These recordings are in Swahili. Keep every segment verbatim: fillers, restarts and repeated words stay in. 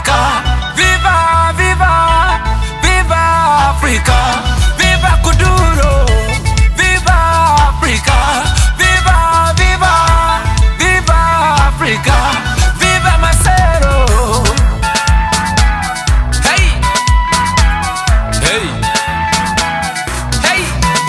Africa, viva, viva, viva Africa, viva Kuduro, viva Africa, viva, viva, viva Africa, viva Masero. Hey, hey, hey.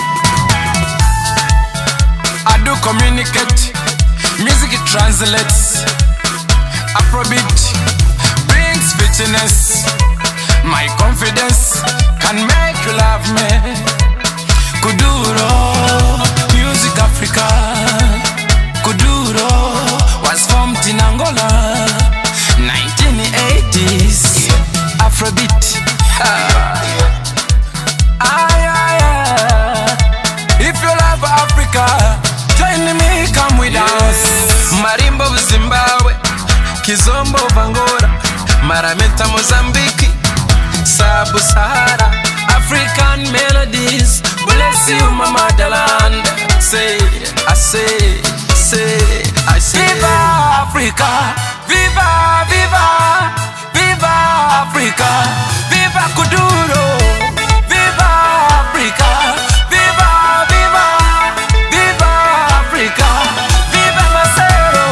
I do communicate, music it translates. Afrobeat brings fitness. My confidence can make you love me. Kuduro, music Africa. Kuduro was formed in Angola, nineteen eighties. Afrobeat. Ah. Ah, yeah, yeah. If you love Africa, join me, come with us. Marimba Zimbabwe, Kizombo Angola, Marameta Mozambique, Sabu Sahara, African melodies. Bless you, my motherland. Say, I say, say, I say. Viva Africa, viva, viva, viva Africa, viva Kuduro, viva Africa, viva, viva, viva Africa, viva Masero.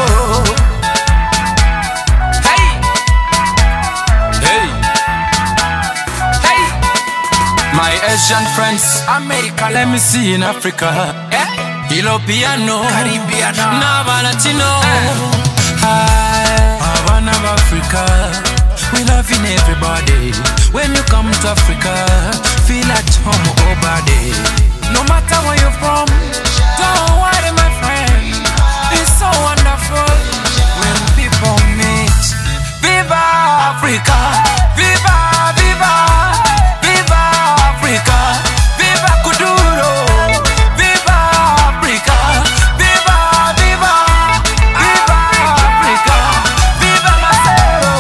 Hey, hey, hey. My Asian friends, America, let me see in Africa. Yeah. Hilo piano, Caribbean, Nava Latino. Hi, Havana of Africa. We loving everybody. When you come to Africa, feel at home over there. No matter where you're from, don't worry, my friend. It's so wonderful when people meet. Viva Africa, viva, viva, viva Africa, viva Kuduro, viva Africa, viva, viva, viva Africa, viva Masero.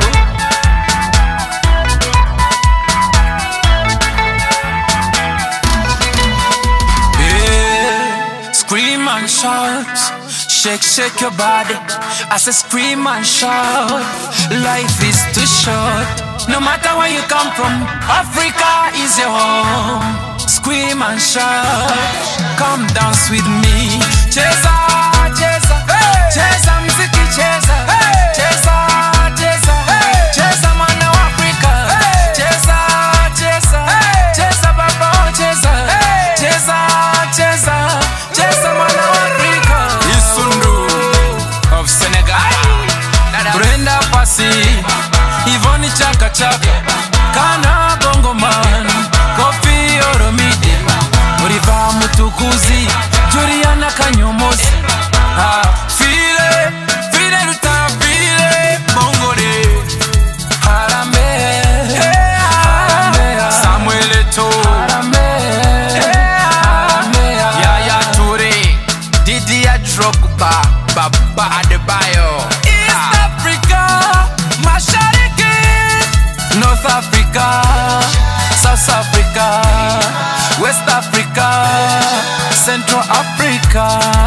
Yeah, scream and shout, shake, shake your body. I say scream and shout. Life is too short. No matter where you come from, Africa is your home. Scream and shout. Come dance with me. Cheza, cheza, hey. Cheza mziki, cheza, hey. Cheza, cheza, hey. Cheza mwana wa Africa, hey. Cheza, cheza, hey. Cheza baba, cheza, hey. Cheza, cheza, cheza mwana wa Africa. Isundu of Senegal, Brenda Fassie, Yvonne Chaka Chaka, Kana Bongo Man, Kofi Olomide, Oliver Mutukuzi, Juliana Kanyomozi. Ah, file, file luta, file, Bongole, Harambe, Harambe, Samuel Eto'o, Harambe, Harambe, Yaya Toure, Didier Drogba, Baba Adebayo. East Africa, Mashariki, North Africa, South Africa, West Africa, Central Africa.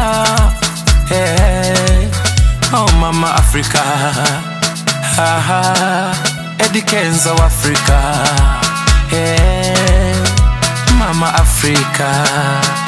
Hey, oh Mama Africa, haha, Eddie Kenzo Africa. Hey, Mama Africa.